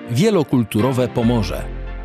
Wielokulturowe Pomorze.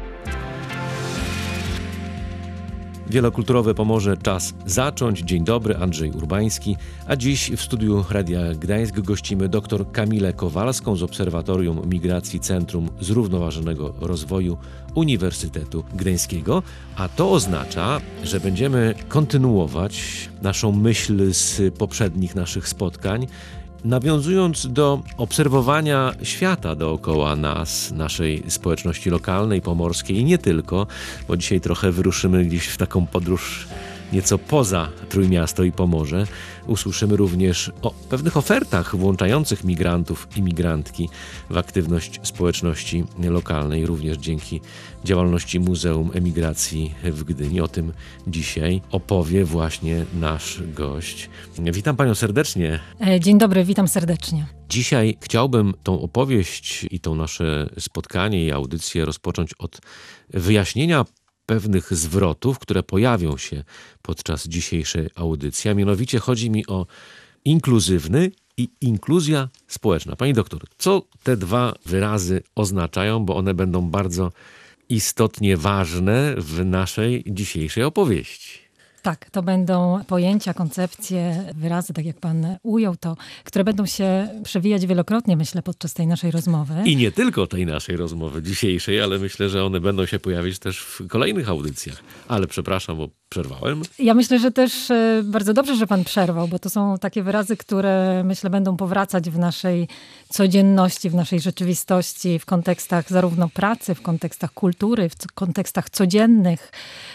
Wielokulturowe Pomorze, czas zacząć. Dzień dobry, Andrzej Urbański. A dziś w studiu Radia Gdańsk gościmy dr Kamilę Kowalską z Obserwatorium Migracji Centrum Zrównoważonego Rozwoju Uniwersytetu Gdańskiego. A to oznacza, że będziemy kontynuować naszą myśl z poprzednich naszych spotkań, nawiązując do obserwowania świata dookoła nas, naszej społeczności lokalnej, pomorskiej i nie tylko, bo dzisiaj trochę wyruszymy gdzieś w taką podróż nieco poza Trójmiasto i Pomorze. Usłyszymy również o pewnych ofertach włączających migrantów i migrantki w aktywność społeczności lokalnej, również dzięki działalności Muzeum Emigracji w Gdyni. O tym dzisiaj opowie właśnie nasz gość. Witam panią serdecznie. Dzień dobry, witam serdecznie. Dzisiaj chciałbym tą opowieść i to nasze spotkanie i audycję rozpocząć od wyjaśnienia pewnych zwrotów, które pojawią się podczas dzisiejszej audycji, a mianowicie chodzi mi o inkluzywny i inkluzja społeczna. Pani doktor, co te dwa wyrazy oznaczają, bo one będą bardzo istotnie ważne w naszej dzisiejszej opowieści. Tak, to będą pojęcia, koncepcje, wyrazy, tak jak pan ujął to, które będą się przewijać wielokrotnie, myślę, podczas tej naszej rozmowy. I nie tylko tej naszej rozmowy dzisiejszej, ale myślę, że one będą się pojawić też w kolejnych audycjach. Ale przepraszam, bo przerwałem. Ja myślę, że też bardzo dobrze, że pan przerwał, bo to są takie wyrazy, które myślę będą powracać w naszej codzienności, w naszej rzeczywistości, w kontekstach zarówno pracy, w kontekstach kultury, w kontekstach codziennych.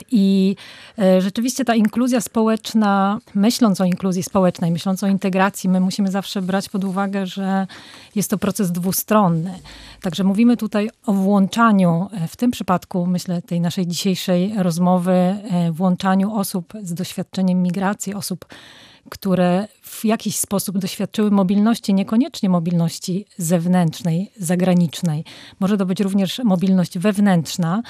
I rzeczywiście ta inkluzja społeczna, myśląc o inkluzji społecznej, myśląc o integracji, my musimy zawsze brać pod uwagę, że jest to proces dwustronny. Także mówimy tutaj o włączaniu, w tym przypadku myślę tej naszej dzisiejszej rozmowy, włączaniu osób z doświadczeniem migracji, osób, które w jakiś sposób doświadczyły mobilności, niekoniecznie mobilności zewnętrznej, zagranicznej. Może to być również mobilność wewnętrzna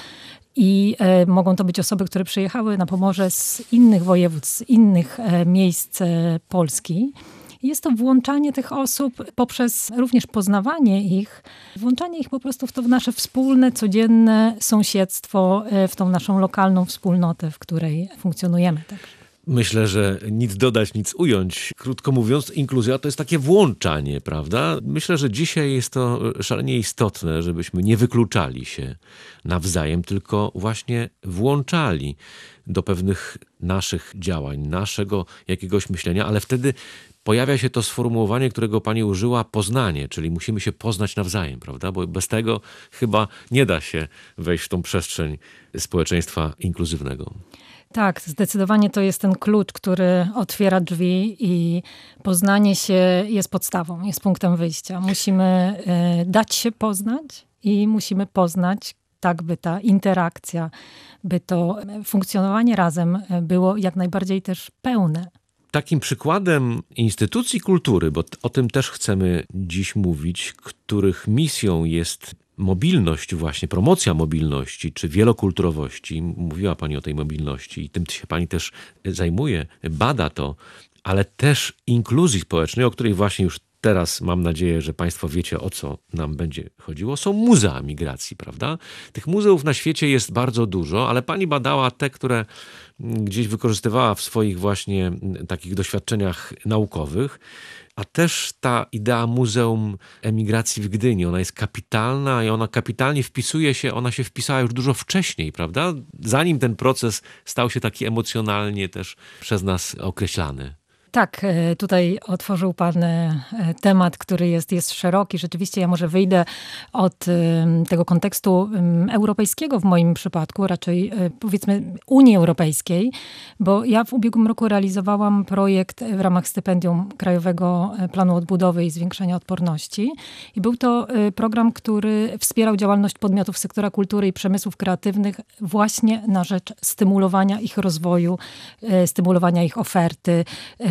i mogą to być osoby, które przyjechały na Pomorze z innych województw, z innych miejsc Polski. Jest to włączanie tych osób poprzez również poznawanie ich, włączanie ich po prostu w to nasze wspólne, codzienne sąsiedztwo, w tą naszą lokalną wspólnotę, w której funkcjonujemy. Tak. Myślę, że nic dodać, nic ująć. Krótko mówiąc, inkluzja to jest takie włączanie, prawda? Myślę, że dzisiaj jest to szalenie istotne, żebyśmy nie wykluczali się nawzajem, tylko właśnie włączali do pewnych naszych działań, naszego jakiegoś myślenia, ale wtedy pojawia się to sformułowanie, którego pani użyła, poznanie, czyli musimy się poznać nawzajem, prawda? Bo bez tego chyba nie da się wejść w tą przestrzeń społeczeństwa inkluzywnego. Tak, zdecydowanie to jest ten klucz, który otwiera drzwi i poznanie się jest podstawą, jest punktem wyjścia. Musimy dać się poznać i musimy poznać tak, by ta interakcja, by to funkcjonowanie razem było jak najbardziej też pełne. Takim przykładem instytucji kultury, bo o tym też chcemy dziś mówić, których misją jest mobilność właśnie, promocja mobilności czy wielokulturowości. Mówiła pani o tej mobilności i tym się pani też zajmuje, bada to, ale też inkluzji społecznej, o której właśnie już teraz mam nadzieję, że państwo wiecie, o co nam będzie chodziło. Są muzea migracji, prawda? Tych muzeów na świecie jest bardzo dużo, ale pani badała te, które gdzieś wykorzystywała w swoich właśnie takich doświadczeniach naukowych. A też ta idea Muzeum Emigracji w Gdyni, ona jest kapitalna i ona kapitalnie ona się wpisała już dużo wcześniej, prawda? Zanim ten proces stał się taki emocjonalnie też przez nas określany. Tak, tutaj otworzył pan temat, który jest szeroki. Rzeczywiście ja może wyjdę od tego kontekstu europejskiego w moim przypadku, raczej powiedzmy Unii Europejskiej, bo ja w ubiegłym roku realizowałam projekt w ramach stypendium Krajowego Planu Odbudowy i Zwiększania Odporności. I był to program, który wspierał działalność podmiotów sektora kultury i przemysłów kreatywnych właśnie na rzecz stymulowania ich rozwoju, stymulowania ich oferty,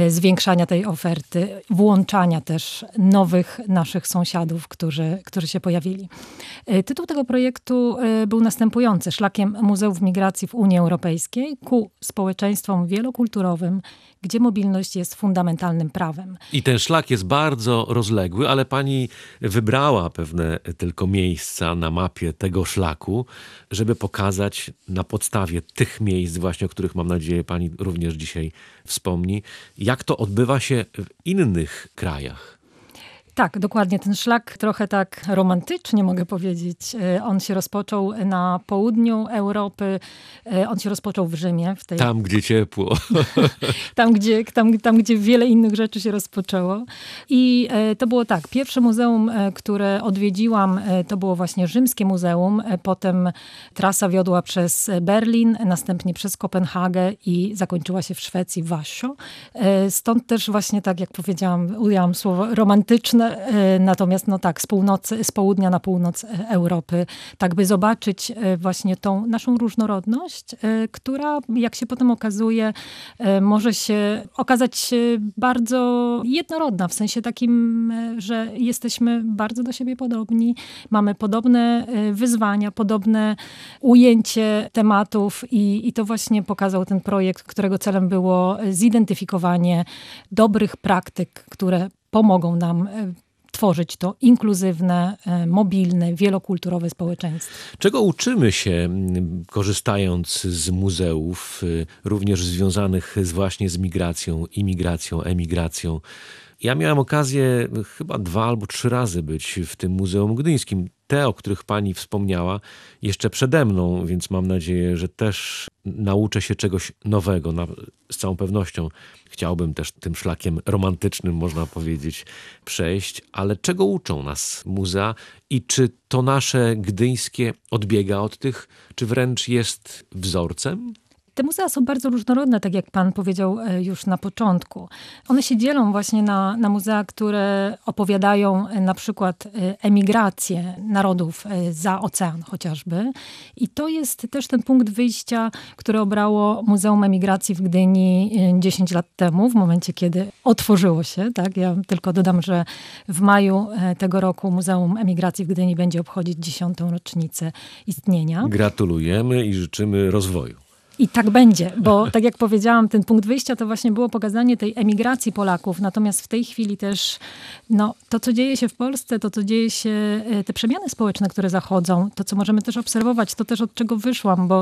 zwiększania tej oferty, włączania też nowych naszych sąsiadów, którzy się pojawili. Tytuł tego projektu był następujący: Szlakiem Muzeów Migracji w Unii Europejskiej ku społeczeństwom wielokulturowym, gdzie mobilność jest fundamentalnym prawem. I ten szlak jest bardzo rozległy, ale pani wybrała pewne tylko miejsca na mapie tego szlaku, żeby pokazać na podstawie tych miejsc właśnie, o których mam nadzieję pani również dzisiaj wspomni, jak to odbywa się w innych krajach. Tak, dokładnie. Ten szlak trochę tak romantycznie, mogę powiedzieć. On się rozpoczął na południu Europy. On się rozpoczął w Rzymie. Tam, gdzie ciepło. Tam, gdzie wiele innych rzeczy się rozpoczęło. I to było tak. Pierwsze muzeum, które odwiedziłam, to było właśnie Rzymskie Muzeum. Potem trasa wiodła przez Berlin, następnie przez Kopenhagę i zakończyła się w Szwecji, w Warszawę. Stąd też właśnie, tak jak powiedziałam, ujęłam słowo romantyczne. Natomiast z południa na północ Europy, tak by zobaczyć właśnie tą naszą różnorodność, która, jak się potem okazuje, może się okazać bardzo jednorodna, w sensie takim, że jesteśmy bardzo do siebie podobni, mamy podobne wyzwania, podobne ujęcie tematów i to właśnie pokazał ten projekt, którego celem było zidentyfikowanie dobrych praktyk, które pomogą nam tworzyć to inkluzywne, mobilne, wielokulturowe społeczeństwo. Czego uczymy się, korzystając z muzeów, również związanych właśnie z migracją, imigracją, emigracją? Ja miałem okazję chyba 2 albo 3 razy być w tym Muzeum Gdyńskim. Te, o których pani wspomniała, jeszcze przede mną, więc mam nadzieję, że też nauczę się czegoś nowego. Z całą pewnością chciałbym też tym szlakiem romantycznym, można powiedzieć, przejść. Ale czego uczą nas muzea i czy to nasze gdyńskie odbiega od tych, czy wręcz jest wzorcem? Te muzea są bardzo różnorodne, tak jak pan powiedział już na początku. One się dzielą właśnie na muzea, które opowiadają na przykład emigrację narodów za ocean chociażby. I to jest też ten punkt wyjścia, który obrało Muzeum Emigracji w Gdyni 10 lat temu, w momencie, kiedy otworzyło się. Tak? Ja tylko dodam, że w maju tego roku Muzeum Emigracji w Gdyni będzie obchodzić 10. rocznicę istnienia. Gratulujemy i życzymy rozwoju. I tak będzie, bo tak jak powiedziałam, ten punkt wyjścia to właśnie było pokazanie tej emigracji Polaków. Natomiast w tej chwili też to, co dzieje się w Polsce, to, co dzieje się, te przemiany społeczne, które zachodzą, to, co możemy też obserwować, to też od czego wyszłam, bo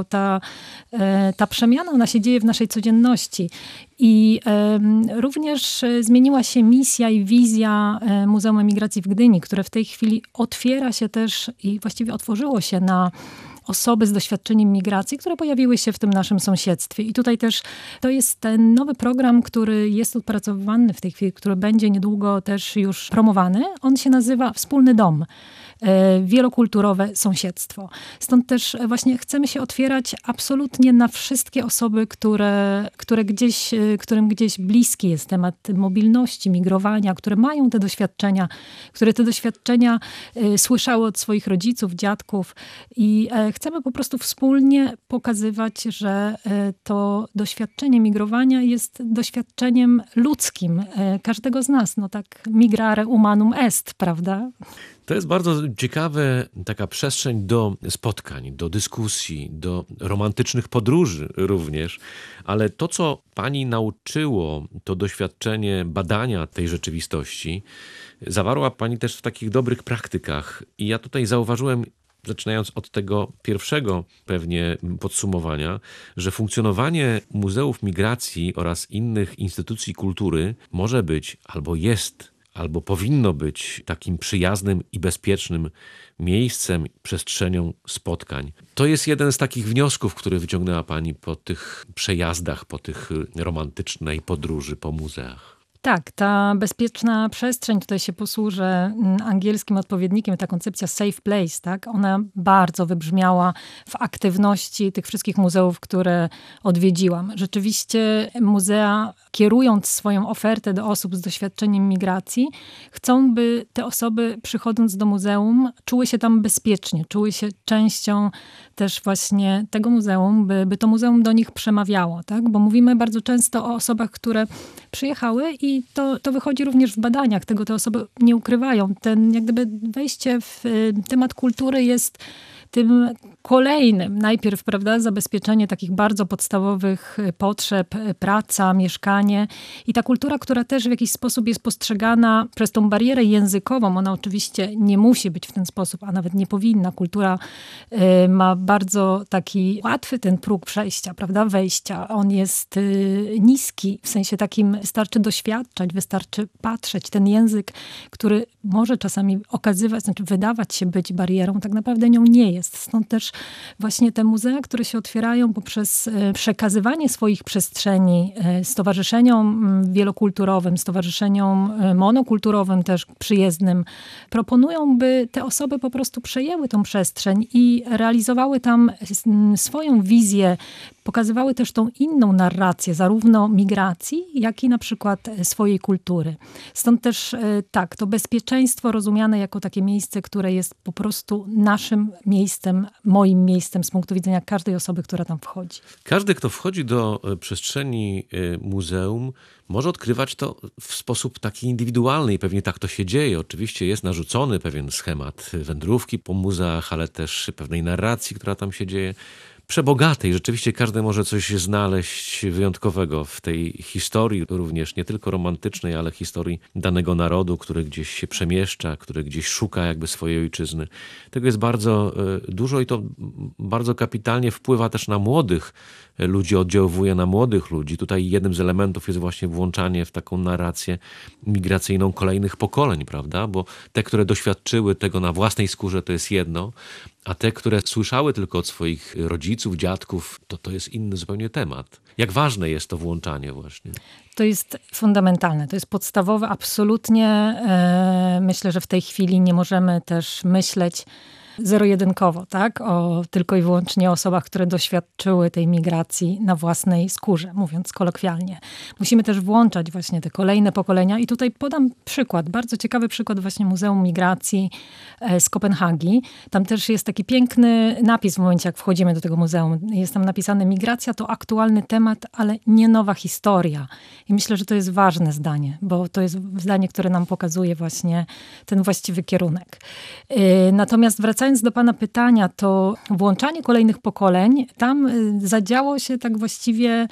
ta przemiana, ona się dzieje w naszej codzienności. I również zmieniła się misja i wizja Muzeum Emigracji w Gdyni, które w tej chwili otwiera się też i właściwie otworzyło się na osoby z doświadczeniem migracji, które pojawiły się w tym naszym sąsiedztwie. I tutaj też to jest ten nowy program, który jest opracowywany w tej chwili, który będzie niedługo też już promowany. On się nazywa Wspólny Dom. Wielokulturowe sąsiedztwo. Stąd też właśnie chcemy się otwierać absolutnie na wszystkie osoby, którym gdzieś bliski jest temat mobilności, migrowania, które mają te doświadczenia, które te doświadczenia słyszały od swoich rodziców, dziadków i chcemy po prostu wspólnie pokazywać, że to doświadczenie migrowania jest doświadczeniem ludzkim każdego z nas. No tak migrare humanum est, prawda? To jest bardzo ciekawe, taka przestrzeń do spotkań, do dyskusji, do romantycznych podróży również. Ale to, co pani nauczyło, to doświadczenie badania tej rzeczywistości, zawarła pani też w takich dobrych praktykach. I ja tutaj zauważyłem, zaczynając od tego pierwszego pewnie podsumowania, że funkcjonowanie muzeów migracji oraz innych instytucji kultury może być albo jest albo powinno być takim przyjaznym i bezpiecznym miejscem, przestrzenią spotkań. To jest jeden z takich wniosków, który wyciągnęła pani po tych przejazdach, po tych romantycznej podróży po muzeach. Tak, ta bezpieczna przestrzeń, tutaj się posłużę angielskim odpowiednikiem, ta koncepcja safe place, tak? Ona bardzo wybrzmiała w aktywności tych wszystkich muzeów, które odwiedziłam. Rzeczywiście muzea, kierując swoją ofertę do osób z doświadczeniem migracji, chcą, by te osoby, przychodząc do muzeum, czuły się tam bezpiecznie, czuły się częścią też właśnie tego muzeum, by to muzeum do nich przemawiało, tak? Bo mówimy bardzo często o osobach, które przyjechały i to wychodzi również w badaniach. Tego te osoby nie ukrywają. Ten jak gdyby wejście w temat kultury jest tym kolejnym. Najpierw, prawda, zabezpieczenie takich bardzo podstawowych potrzeb, praca, mieszkanie i ta kultura, która też w jakiś sposób jest postrzegana przez tą barierę językową. Ona oczywiście nie musi być w ten sposób, a nawet nie powinna. Kultura ma bardzo taki łatwy ten próg przejścia, prawda, wejścia. On jest niski, w sensie takim wystarczy doświadczać, wystarczy patrzeć. Ten język, który może czasami wydawać się być barierą, tak naprawdę nią nie jest. Stąd też właśnie te muzea, które się otwierają poprzez przekazywanie swoich przestrzeni stowarzyszeniom wielokulturowym, stowarzyszeniom monokulturowym też przyjezdnym, proponują, by te osoby po prostu przejęły tą przestrzeń i realizowały tam swoją wizję, pokazywały też tą inną narrację, zarówno migracji, jak i na przykład swojej kultury. Stąd też tak, to bezpieczeństwo rozumiane jako takie miejsce, które jest po prostu naszym miejscem, moim miejscem z punktu widzenia każdej osoby, która tam wchodzi. Każdy, kto wchodzi do przestrzeni muzeum, może odkrywać to w sposób taki indywidualny i pewnie tak to się dzieje. Oczywiście jest narzucony pewien schemat wędrówki po muzeach, ale też pewnej narracji, która tam się dzieje. Przebogatej. Rzeczywiście każdy może coś znaleźć wyjątkowego w tej historii, również nie tylko romantycznej, ale historii danego narodu, który gdzieś się przemieszcza, który gdzieś szuka jakby swojej ojczyzny. Tego jest bardzo dużo i to bardzo kapitalnie wpływa też na młodych ludzi, oddziałuje na młodych ludzi. Tutaj jednym z elementów jest właśnie włączanie w taką narrację migracyjną kolejnych pokoleń, prawda? Bo te, które doświadczyły tego na własnej skórze, to jest jedno, a te, które słyszały tylko od swoich rodziców, dziadków, to jest inny zupełnie temat. Jak ważne jest to włączanie właśnie? To jest fundamentalne, to jest podstawowe. Absolutnie myślę, że w tej chwili nie możemy też myśleć zero-jedynkowo, tak? Tylko i wyłącznie o osobach, które doświadczyły tej migracji na własnej skórze, mówiąc kolokwialnie. Musimy też włączać właśnie te kolejne pokolenia i tutaj podam przykład, bardzo ciekawy przykład właśnie Muzeum Migracji z Kopenhagi. Tam też jest taki piękny napis w momencie, jak wchodzimy do tego muzeum. Jest tam napisane: migracja to aktualny temat, ale nie nowa historia. I myślę, że to jest ważne zdanie, bo to jest zdanie, które nam pokazuje właśnie ten właściwy kierunek. Natomiast wracając do pana pytania, to włączanie kolejnych pokoleń, tam zadziało się tak właściwie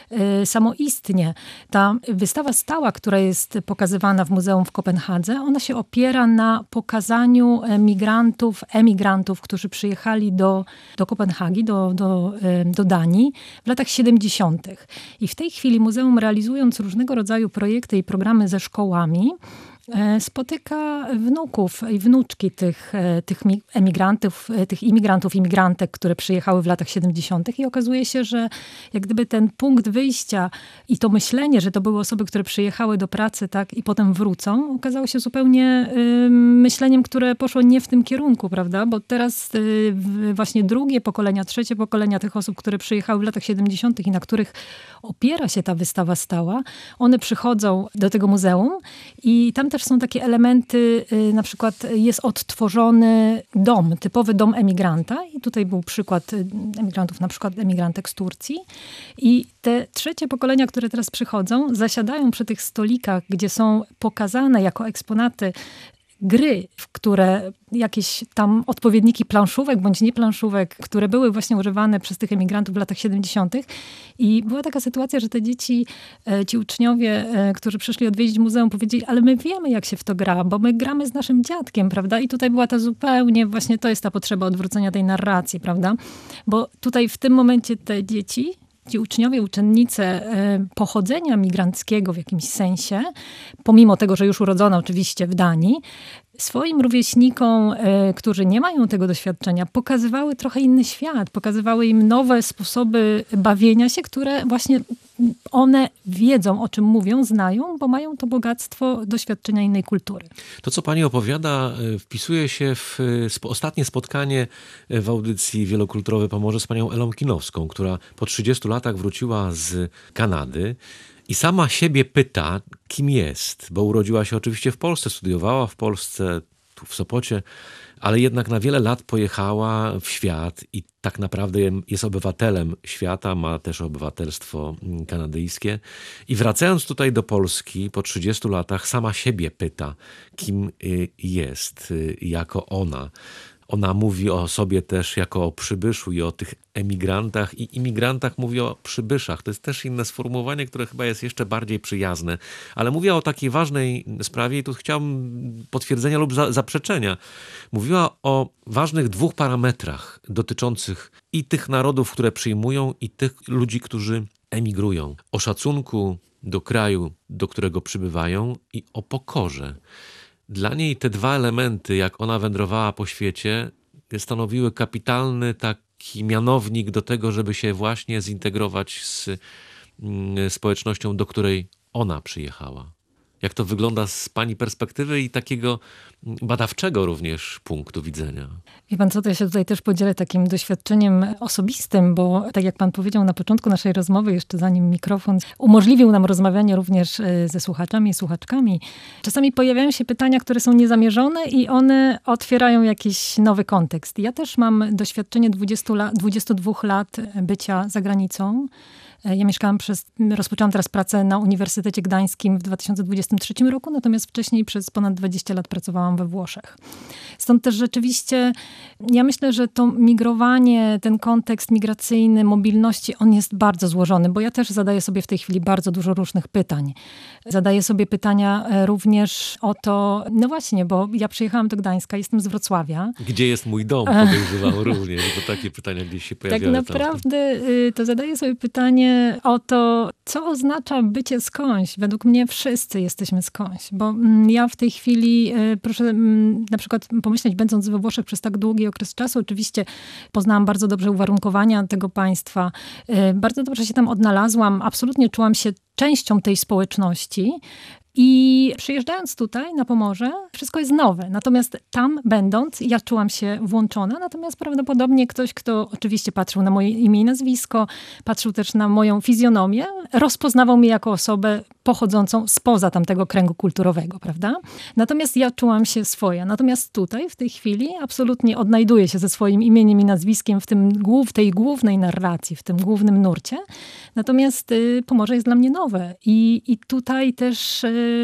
samoistnie. Ta wystawa stała, która jest pokazywana w muzeum w Kopenhadze, ona się opiera na pokazaniu emigrantów, którzy przyjechali do Kopenhagi, do Danii w latach 70. I w tej chwili muzeum, realizując różnego rodzaju projekty i programy ze szkołami, spotyka wnuków i wnuczki tych emigrantów, tych imigrantów, imigrantek, które przyjechały w latach 70. I okazuje się, że jak gdyby ten punkt wyjścia i to myślenie, że to były osoby, które przyjechały do pracy, tak, i potem wrócą, okazało się zupełnie myśleniem, które poszło nie w tym kierunku, prawda? Bo teraz właśnie drugie pokolenia, trzecie pokolenia tych osób, które przyjechały w latach 70. i na których opiera się ta wystawa stała, one przychodzą do tego muzeum i tam też są takie elementy, na przykład jest odtworzony dom, typowy dom emigranta i tutaj był przykład emigrantów, na przykład emigrantek z Turcji i te trzecie pokolenia, które teraz przychodzą, zasiadają przy tych stolikach, gdzie są pokazane jako eksponaty gry, w które jakieś tam odpowiedniki planszówek bądź nie planszówek, które były właśnie używane przez tych emigrantów w latach 70. I była taka sytuacja, że te dzieci, ci uczniowie, którzy przyszli odwiedzić muzeum, powiedzieli: ale my wiemy, jak się w to gra, bo my gramy z naszym dziadkiem, prawda? I tutaj była ta zupełnie, właśnie to jest ta potrzeba odwrócenia tej narracji, prawda? Bo tutaj w tym momencie te dzieci, ci uczniowie, uczennice pochodzenia migranckiego w jakimś sensie, pomimo tego, że już urodzone oczywiście w Danii, swoim rówieśnikom, którzy nie mają tego doświadczenia, pokazywały trochę inny świat, pokazywały im nowe sposoby bawienia się, które właśnie one wiedzą, o czym mówią, znają, bo mają to bogactwo doświadczenia innej kultury. To, co pani opowiada, wpisuje się w ostatnie spotkanie w audycji Wielokulturowe Pomorze z panią Elą Kinowską, która po 30 latach wróciła z Kanady i sama siebie pyta, kim jest, bo urodziła się oczywiście w Polsce, studiowała w Polsce, tu w Sopocie, ale jednak na wiele lat pojechała w świat i tak naprawdę jest obywatelem świata, ma też obywatelstwo kanadyjskie. I wracając tutaj do Polski po 30 latach, sama siebie pyta, kim jest jako ona. Ona mówi o sobie też jako o przybyszu i o tych emigrantach i imigrantach mówi o przybyszach. To jest też inne sformułowanie, które chyba jest jeszcze bardziej przyjazne. Ale mówiła o takiej ważnej sprawie i tu chciałbym potwierdzenia lub zaprzeczenia. Mówiła o ważnych 2 parametrach dotyczących i tych narodów, które przyjmują, i tych ludzi, którzy emigrują. O szacunku do kraju, do którego przybywają, i o pokorze. Dla niej te 2 elementy, jak ona wędrowała po świecie, stanowiły kapitalny taki mianownik do tego, żeby się właśnie zintegrować z społecznością, do której ona przyjechała. Jak to wygląda z pani perspektywy i takiego badawczego również punktu widzenia? Wie pan co, to ja się tutaj też podzielę takim doświadczeniem osobistym, bo tak jak pan powiedział na początku naszej rozmowy, jeszcze zanim mikrofon umożliwił nam rozmawianie również ze słuchaczami i słuchaczkami, czasami pojawiają się pytania, które są niezamierzone i one otwierają jakiś nowy kontekst. Ja też mam doświadczenie 22 lat bycia za granicą. Ja rozpoczęłam teraz pracę na Uniwersytecie Gdańskim w 2023 roku, natomiast wcześniej przez ponad 20 lat pracowałam we Włoszech. Stąd też rzeczywiście, ja myślę, że to migrowanie, ten kontekst migracyjny, mobilności, on jest bardzo złożony, bo ja też zadaję sobie w tej chwili bardzo dużo różnych pytań. Zadaję sobie pytania również o to, no właśnie, bo ja przyjechałam do Gdańska, jestem z Wrocławia. Gdzie jest mój dom? Podejrzewam również, bo takie pytania gdzieś się pojawiają. Tak naprawdę to zadaję sobie pytanie o to, co oznacza bycie skądś. Według mnie wszyscy jesteśmy skądś, bo ja w tej chwili, proszę na przykład pomyśleć, będąc we Włoszech przez tak długi okres czasu, oczywiście poznałam bardzo dobrze uwarunkowania tego państwa, bardzo dobrze się tam odnalazłam, absolutnie czułam się częścią tej społeczności. I przyjeżdżając tutaj na Pomorze, wszystko jest nowe. Natomiast tam będąc, ja czułam się włączona. Natomiast prawdopodobnie ktoś, kto oczywiście patrzył na moje imię i nazwisko, patrzył też na moją fizjonomię, rozpoznawał mnie jako osobę pochodzącą spoza tamtego kręgu kulturowego, prawda? Natomiast ja czułam się swoja. Natomiast tutaj, w tej chwili, absolutnie odnajduję się ze swoim imieniem i nazwiskiem w tej głównej narracji, w tym głównym nurcie. Natomiast Pomorze jest dla mnie nowe. I tutaj też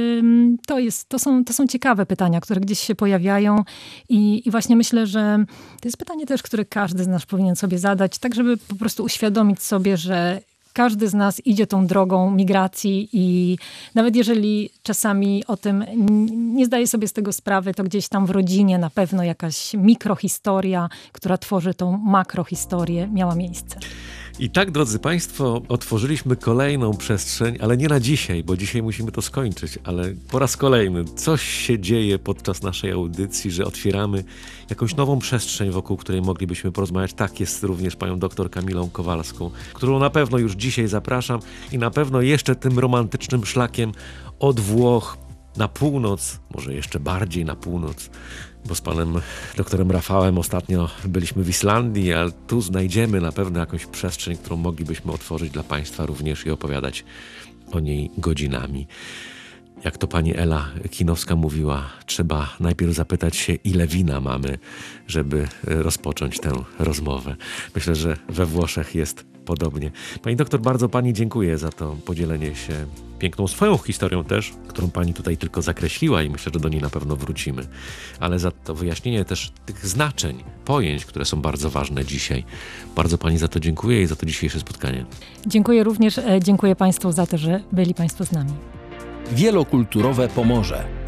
to są ciekawe pytania, które gdzieś się pojawiają i właśnie myślę, że to jest pytanie też, które każdy z nas powinien sobie zadać, tak żeby po prostu uświadomić sobie, że każdy z nas idzie tą drogą migracji i nawet jeżeli czasami o tym nie zdaje sobie z tego sprawy, to gdzieś tam w rodzinie na pewno jakaś mikrohistoria, która tworzy tą makrohistorię, miała miejsce. I tak, drodzy Państwo, otworzyliśmy kolejną przestrzeń, ale nie na dzisiaj, bo dzisiaj musimy to skończyć, ale po raz kolejny coś się dzieje podczas naszej audycji, że otwieramy jakąś nową przestrzeń, wokół której moglibyśmy porozmawiać. Tak jest również panią doktor Kamilą Kowalską, którą na pewno już dzisiaj zapraszam i na pewno jeszcze tym romantycznym szlakiem od Włoch na północ, może jeszcze bardziej na północ, bo z panem doktorem Rafałem ostatnio byliśmy w Islandii, ale tu znajdziemy na pewno jakąś przestrzeń, którą moglibyśmy otworzyć dla państwa również i opowiadać o niej godzinami. Jak to pani Ela Kinowska mówiła, trzeba najpierw zapytać się, ile wina mamy, żeby rozpocząć tę rozmowę. Myślę, że we Włoszech jest podobnie. Pani doktor, bardzo pani dziękuję za to podzielenie się piękną swoją historią też, którą pani tutaj tylko zakreśliła i myślę, że do niej na pewno wrócimy. Ale za to wyjaśnienie też tych znaczeń, pojęć, które są bardzo ważne dzisiaj. Bardzo pani za to dziękuję i za to dzisiejsze spotkanie. Dziękuję również, dziękuję państwu za to, że byli państwo z nami. Wielokulturowe Pomorze.